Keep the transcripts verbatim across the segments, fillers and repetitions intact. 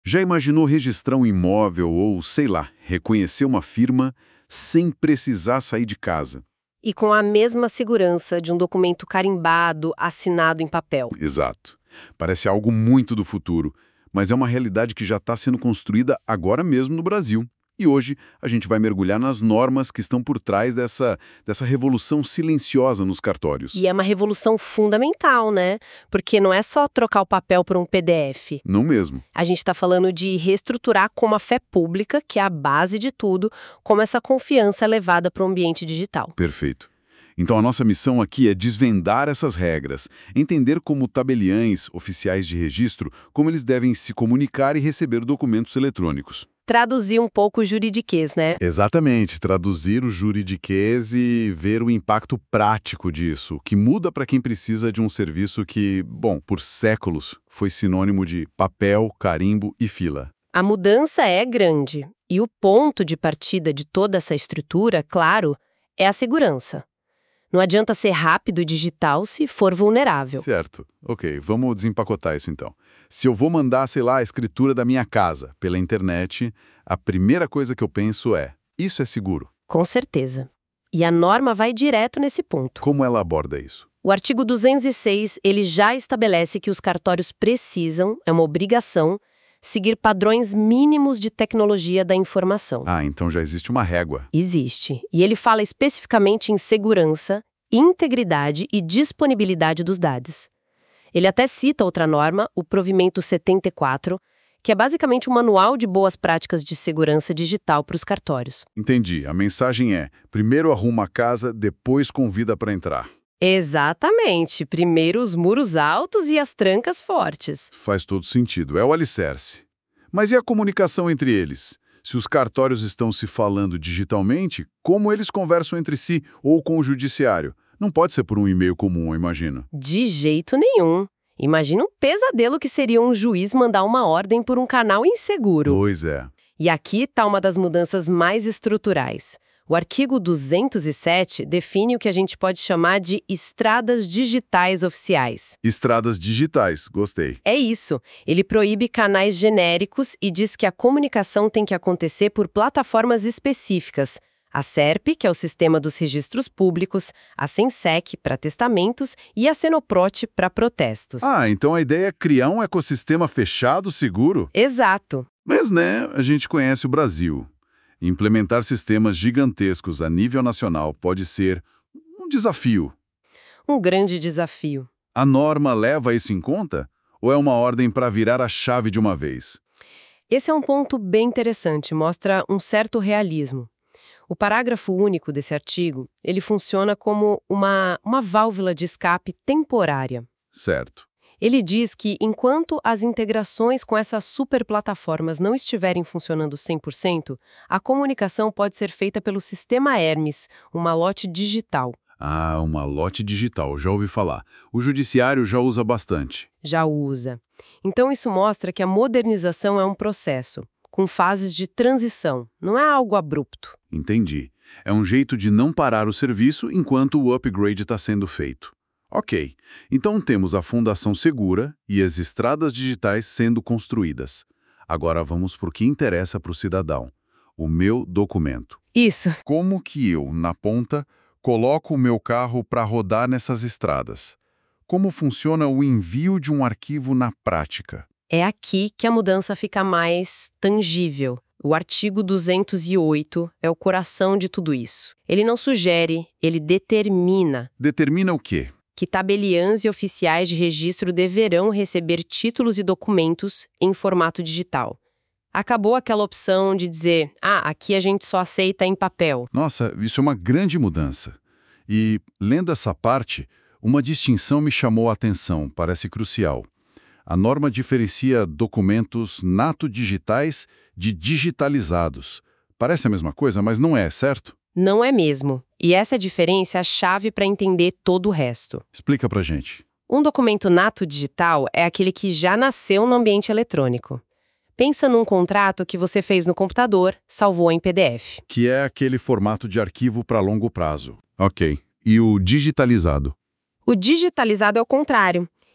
Já imaginou registrar um imóvel ou, sei lá, reconhecer uma firma sem precisar sair de casa? E com a mesma segurança de um documento carimbado, assinado em papel. Exato. Parece algo muito do futuro, mas é uma realidade que já está sendo construída agora mesmo no Brasil. E hoje a gente vai mergulhar nas normas que estão por trás dessa, dessa revolução silenciosa nos cartórios. E é uma revolução fundamental, né? Porque não é só trocar o papel por um P D F. Não mesmo. A gente está falando de reestruturar como a fé pública, que é a base de tudo, como essa confiança é levada para o ambiente digital. Perfeito. Então a nossa missão aqui é desvendar essas regras, entender como tabeliães, oficiais de registro, como eles devem se comunicar e receber documentos eletrônicos. Traduzir um pouco o juridiquês, né? Exatamente, traduzir o juridiquês e ver o impacto prático disso, que muda para quem precisa de um serviço que, bom, por séculos foi sinônimo de papel, carimbo e fila. A mudança é grande, e o ponto de partida de toda essa estrutura, claro, é a segurança. Não adianta ser rápido e digital se for vulnerável. Certo. Ok, vamos desempacotar isso então. Se eu vou mandar, sei lá, a escritura da minha casa pela internet, a primeira coisa que eu penso é, isso é seguro? Com certeza. E a norma vai direto nesse ponto. Como ela aborda isso? O artigo duzentos e seis, ele já estabelece que os cartórios precisam, é uma obrigação, seguir padrões mínimos de tecnologia da informação. Ah, então já existe uma régua. Existe. E ele fala especificamente em segurança, integridade e disponibilidade dos dados. Ele até cita outra norma, o Provimento setenta e quatro, que é basicamente um manual de boas práticas de segurança digital para os cartórios. Entendi. A mensagem é, primeiro arruma a casa, depois convida para entrar. Exatamente. Primeiro os muros altos e as trancas fortes. Faz todo sentido. É o alicerce. Mas e a comunicação entre eles? Se os cartórios estão se falando digitalmente, como eles conversam entre si ou com o judiciário? Não pode ser por um e-mail comum, eu imagino. De jeito nenhum. Imagina um pesadelo que seria um juiz mandar uma ordem por um canal inseguro. Pois é. E aqui está uma das mudanças mais estruturais. O artigo duzentos e sete define o que a gente pode chamar de estradas digitais oficiais. Estradas digitais, gostei. É isso. Ele proíbe canais genéricos e diz que a comunicação tem que acontecer por plataformas específicas. A SERP, que é o Sistema dos Registros Públicos, a SENSEC, para testamentos, e a Senoprot, para protestos. Ah, então a ideia é criar um ecossistema fechado, seguro? Exato. Mas, né, a gente conhece o Brasil. Implementar sistemas gigantescos a nível nacional pode ser um desafio. Um grande desafio. A norma leva isso em conta? Ou é uma ordem para virar a chave de uma vez? Esse é um ponto bem interessante, mostra um certo realismo. O parágrafo único desse artigo, ele funciona como uma, uma válvula de escape temporária. Certo. Ele diz que, enquanto as integrações com essas superplataformas não estiverem funcionando cem por cento, a comunicação pode ser feita pelo sistema Hermes, um malote digital. Ah, uma lote digital, já ouvi falar. O judiciário já usa bastante. Já usa. Então isso mostra que a modernização é um processo, com fases de transição, não é algo abrupto. Entendi. É um jeito de não parar o serviço enquanto o upgrade está sendo feito. Ok, então temos a fundação segura e as estradas digitais sendo construídas. Agora vamos para o que interessa para o cidadão, o meu documento. Isso. Como que eu, na ponta, coloco o meu carro para rodar nessas estradas? Como funciona o envio de um arquivo na prática? É aqui que a mudança fica mais tangível. O artigo duzentos e oito é o coração de tudo isso. Ele não sugere, ele determina. Determina o quê? Que tabeliãs e oficiais de registro deverão receber títulos e documentos em formato digital. Acabou aquela opção de dizer, ah, aqui a gente só aceita em papel. Nossa, isso é uma grande mudança. E, lendo essa parte, uma distinção me chamou a atenção, parece crucial. A norma diferencia documentos nato-digitais de digitalizados. Parece a mesma coisa, mas não é, certo? Não é mesmo. E essa diferença é a chave para entender todo o resto. Explica pra gente. Um documento nato digital é aquele que já nasceu no ambiente eletrônico. Pensa num contrato que você fez no computador, salvou em P D F. Que é aquele formato de arquivo para longo prazo. Ok. E o digitalizado? O digitalizado é o contrário.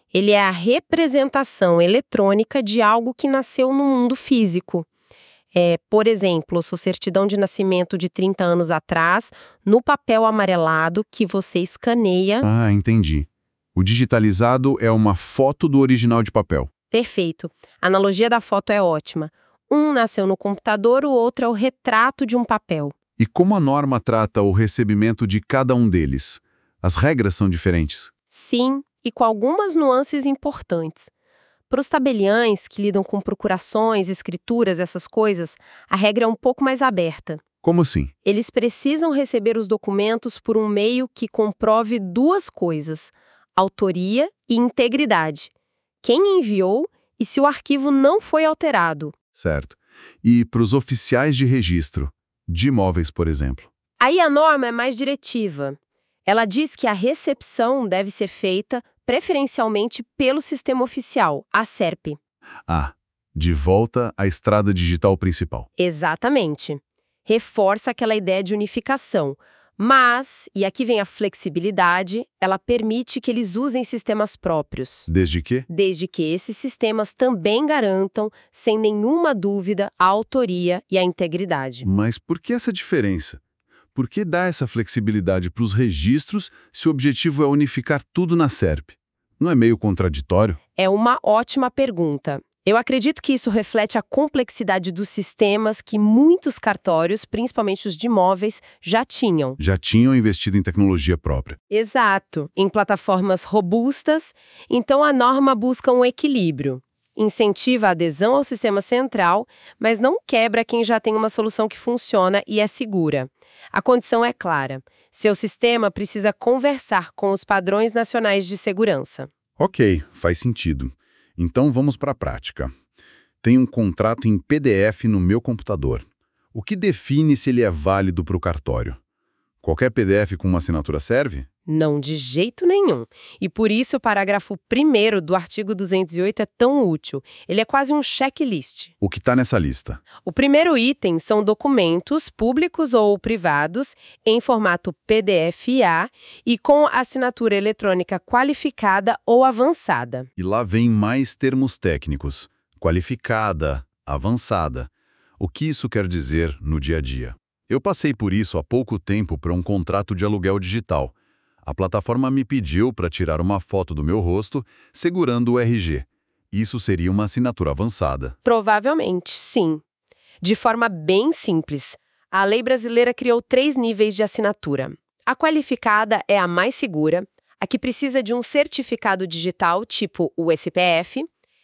Ele é a representação eletrônica de algo que nasceu no mundo físico. É, por exemplo, sua certidão de nascimento de trinta anos atrás, no papel amarelado que você escaneia. Ah, entendi. O digitalizado é uma foto do original de papel. Perfeito. A analogia da foto é ótima. Um nasceu no computador, o outro é o retrato de um papel. E como a norma trata o recebimento de cada um deles? As regras são diferentes? Sim, e com algumas nuances importantes. Para os tabeliães, que lidam com procurações, escrituras, essas coisas, a regra é um pouco mais aberta. Como assim? Eles precisam receber os documentos por um meio que comprove duas coisas: autoria e integridade. Quem enviou e se o arquivo não foi alterado. Certo. E para os oficiais de registro, de imóveis, por exemplo? Aí a norma é mais diretiva. Ela diz que a recepção deve ser feita preferencialmente pelo sistema oficial, a SERP. Ah, de volta à estrada digital principal. Exatamente. Reforça aquela ideia de unificação. Mas, e aqui vem a flexibilidade, ela permite que eles usem sistemas próprios. Desde que? Desde que esses sistemas também garantam, sem nenhuma dúvida, a autoria e a integridade. Mas por que essa diferença? Por que dar essa flexibilidade para os registros se o objetivo é unificar tudo na SERP? Não é meio contraditório? É uma ótima pergunta. Eu acredito que isso reflete a complexidade dos sistemas que muitos cartórios, principalmente os de imóveis, já tinham. Já tinham investido em tecnologia própria. Exato, em plataformas robustas, então a norma busca um equilíbrio. Incentiva a adesão ao sistema central, mas não quebra quem já tem uma solução que funciona e é segura. A condição é clara: seu sistema precisa conversar com os padrões nacionais de segurança. Ok, faz sentido. Então vamos para a prática. Tenho um contrato em P D F no meu computador. O que define se ele é válido para o cartório? Qualquer P D F com uma assinatura serve? Não, de jeito nenhum. E por isso o parágrafo primeiro do artigo duzentos e oito é tão útil. Ele é quase um checklist. O que está nessa lista? O primeiro item são documentos públicos ou privados em formato P D F A e com assinatura eletrônica qualificada ou avançada. E lá vem mais termos técnicos. Qualificada, avançada. O que isso quer dizer no dia a dia? Eu passei por isso há pouco tempo para um contrato de aluguel digital. A plataforma me pediu para tirar uma foto do meu rosto segurando o R G. Isso seria uma assinatura avançada. Provavelmente, sim. De forma bem simples, a lei brasileira criou três níveis de assinatura. A qualificada é a mais segura, a que precisa de um certificado digital, tipo o S P F,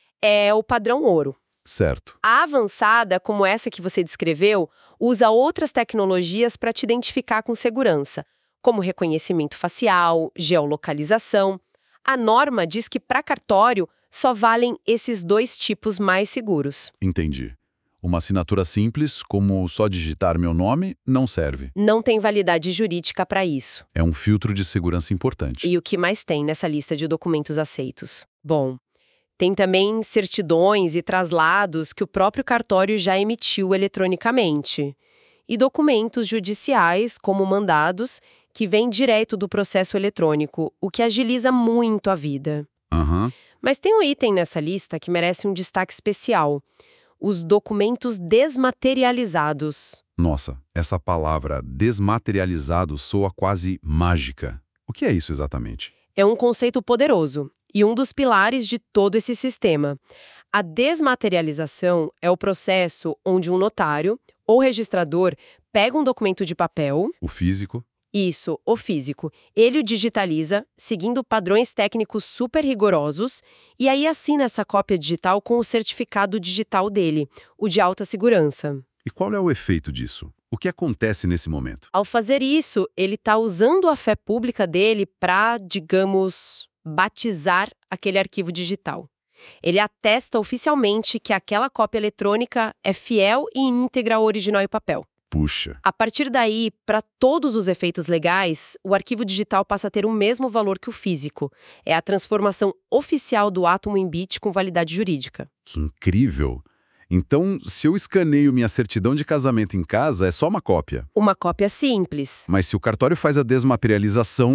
é o padrão ouro. Certo. A avançada, como essa que você descreveu, usa outras tecnologias para te identificar com segurança, como reconhecimento facial, geolocalização. A norma diz que para cartório só valem esses dois tipos mais seguros. Entendi. Uma assinatura simples, como só digitar meu nome, não serve. Não tem validade jurídica para isso. É um filtro de segurança importante. E o que mais tem nessa lista de documentos aceitos? Bom, tem também certidões e traslados que o próprio cartório já emitiu eletronicamente. E documentos judiciais, como mandados, que vêm direto do processo eletrônico, o que agiliza muito a vida. Aham. Mas tem um item nessa lista que merece um destaque especial: os documentos desmaterializados. Nossa, essa palavra desmaterializado soa quase mágica. O que é isso exatamente? É um conceito poderoso e um dos pilares de todo esse sistema. A desmaterialização é o processo onde um notário ou registrador pega um documento de papel, O físico? isso, o físico, ele o digitaliza, seguindo padrões técnicos super rigorosos, e aí assina essa cópia digital com o certificado digital dele, o de alta segurança. E qual é o efeito disso? O que acontece nesse momento? Ao fazer isso, ele está usando a fé pública dele para, digamos, batizar aquele arquivo digital. Ele atesta oficialmente que aquela cópia eletrônica é fiel e íntegra ao original em papel. Puxa. A partir daí, para todos os efeitos legais, o arquivo digital passa a ter o mesmo valor que o físico. É a transformação oficial do átomo em bit com validade jurídica. Que incrível! Então, se eu escaneio minha certidão de casamento em casa, é só uma cópia. Uma cópia simples. Mas se o cartório faz a desmaterialização,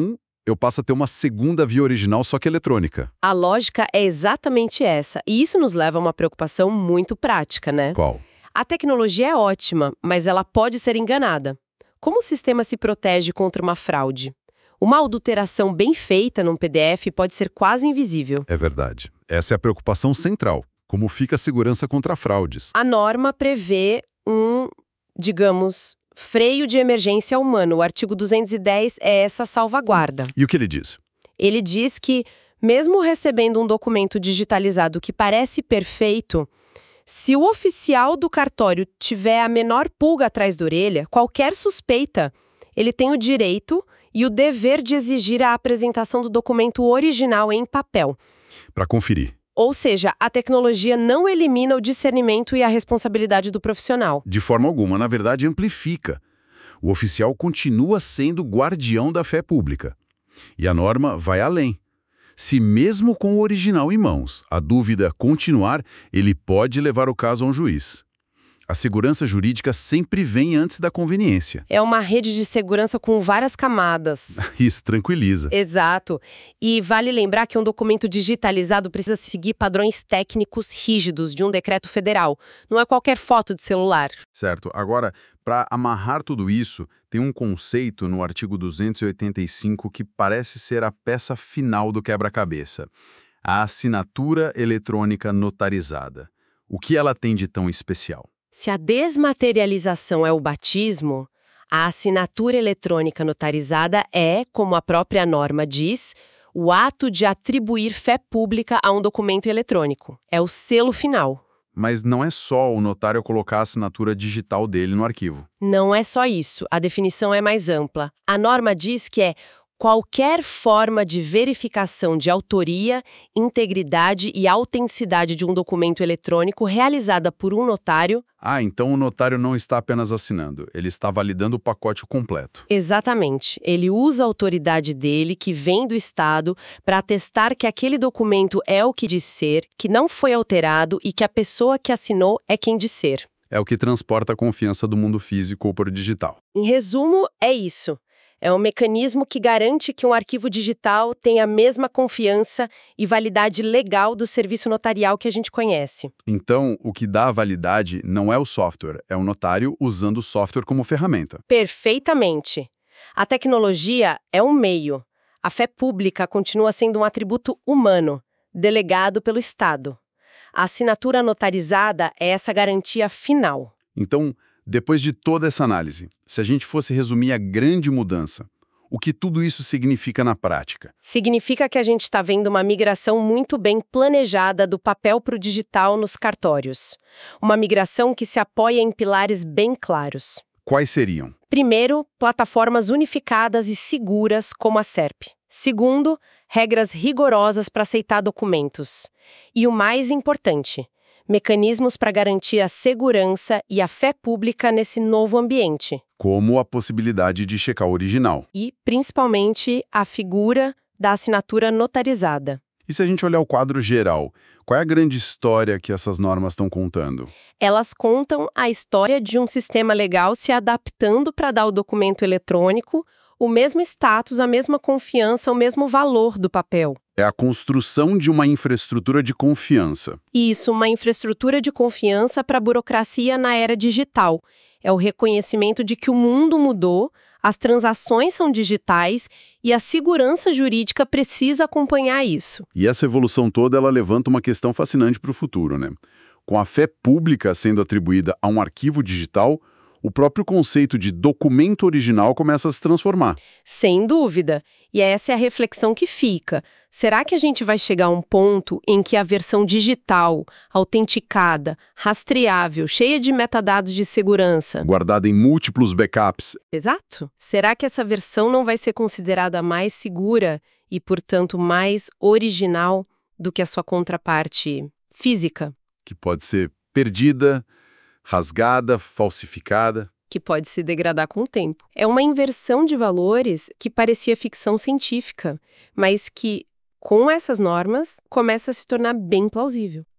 eu passo a ter uma segunda via original, só que eletrônica. A lógica é exatamente essa, e isso nos leva a uma preocupação muito prática, né? Qual? A tecnologia é ótima, mas ela pode ser enganada. Como o sistema se protege contra uma fraude? Uma adulteração bem feita num P D F pode ser quase invisível. É verdade. Essa é a preocupação central. Como fica a segurança contra fraudes? A norma prevê um, digamos, freio de emergência humano. O artigo duzentos e dez é essa salvaguarda. E o que ele diz? Ele diz que, mesmo recebendo um documento digitalizado que parece perfeito, se o oficial do cartório tiver a menor pulga atrás da orelha, qualquer suspeita, ele tem o direito e o dever de exigir a apresentação do documento original em papel. Para conferir. Ou seja, a tecnologia não elimina o discernimento e a responsabilidade do profissional. De forma alguma, na verdade, amplifica. O oficial continua sendo guardião da fé pública. E a norma vai além. Se mesmo com o original em mãos, a dúvida continuar, ele pode levar o caso a um juiz. A segurança jurídica sempre vem antes da conveniência. É uma rede de segurança com várias camadas. Isso tranquiliza. Exato. E vale lembrar que um documento digitalizado precisa seguir padrões técnicos rígidos de um decreto federal. Não é qualquer foto de celular. Certo. Agora, para amarrar tudo isso, tem um conceito no artigo duzentos e oitenta e cinco que parece ser a peça final do quebra-cabeça. A assinatura eletrônica notarizada. O que ela tem de tão especial? Se a desmaterialização é o batismo, a assinatura eletrônica notarizada é, como a própria norma diz, o ato de atribuir fé pública a um documento eletrônico. É o selo final. Mas não é só o notário colocar a assinatura digital dele no arquivo. Não é só isso. A definição é mais ampla. A norma diz que é qualquer forma de verificação de autoria, integridade e autenticidade de um documento eletrônico realizada por um notário. Ah, então o notário não está apenas assinando, ele está validando o pacote completo. Exatamente. Ele usa a autoridade dele, que vem do Estado, para atestar que aquele documento é o que diz ser, que não foi alterado e que a pessoa que assinou é quem diz ser. É o que transporta a confiança do mundo físico para o digital. Em resumo, é isso. É um mecanismo que garante que um arquivo digital tenha a mesma confiança e validade legal do serviço notarial que a gente conhece. Então, o que dá a validade não é o software, é o notário usando o software como ferramenta. Perfeitamente. A tecnologia é um meio. A fé pública continua sendo um atributo humano, delegado pelo Estado. A assinatura notarizada é essa garantia final. Então, depois de toda essa análise, se a gente fosse resumir a grande mudança, o que tudo isso significa na prática? Significa que a gente está vendo uma migração muito bem planejada do papel para o digital nos cartórios. Uma migração que se apoia em pilares bem claros. Quais seriam? Primeiro, plataformas unificadas e seguras como a S E R P. Segundo, regras rigorosas para aceitar documentos. E o mais importante, mecanismos para garantir a segurança e a fé pública nesse novo ambiente. Como a possibilidade de checar o original. E, principalmente, a figura da assinatura notarizada. E se a gente olhar o quadro geral, qual é a grande história que essas normas estão contando? Elas contam a história de um sistema legal se adaptando para dar ao documento eletrônico o mesmo status, a mesma confiança, o mesmo valor do papel. É a construção de uma infraestrutura de confiança. Isso, uma infraestrutura de confiança para a burocracia na era digital. É o reconhecimento de que o mundo mudou, as transações são digitais e a segurança jurídica precisa acompanhar isso. E essa evolução toda, ela levanta uma questão fascinante para o futuro, né? Com a fé pública sendo atribuída a um arquivo digital, o próprio conceito de documento original começa a se transformar. Sem dúvida. E essa é a reflexão que fica. Será que a gente vai chegar a um ponto em que a versão digital, autenticada, rastreável, cheia de metadados de segurança... guardada em múltiplos backups. Exato. Será que essa versão não vai ser considerada mais segura e, portanto, mais original do que a sua contraparte física? Que pode ser perdida, rasgada, falsificada. Que pode se degradar com o tempo. É uma inversão de valores que parecia ficção científica, mas que, com essas normas, começa a se tornar bem plausível.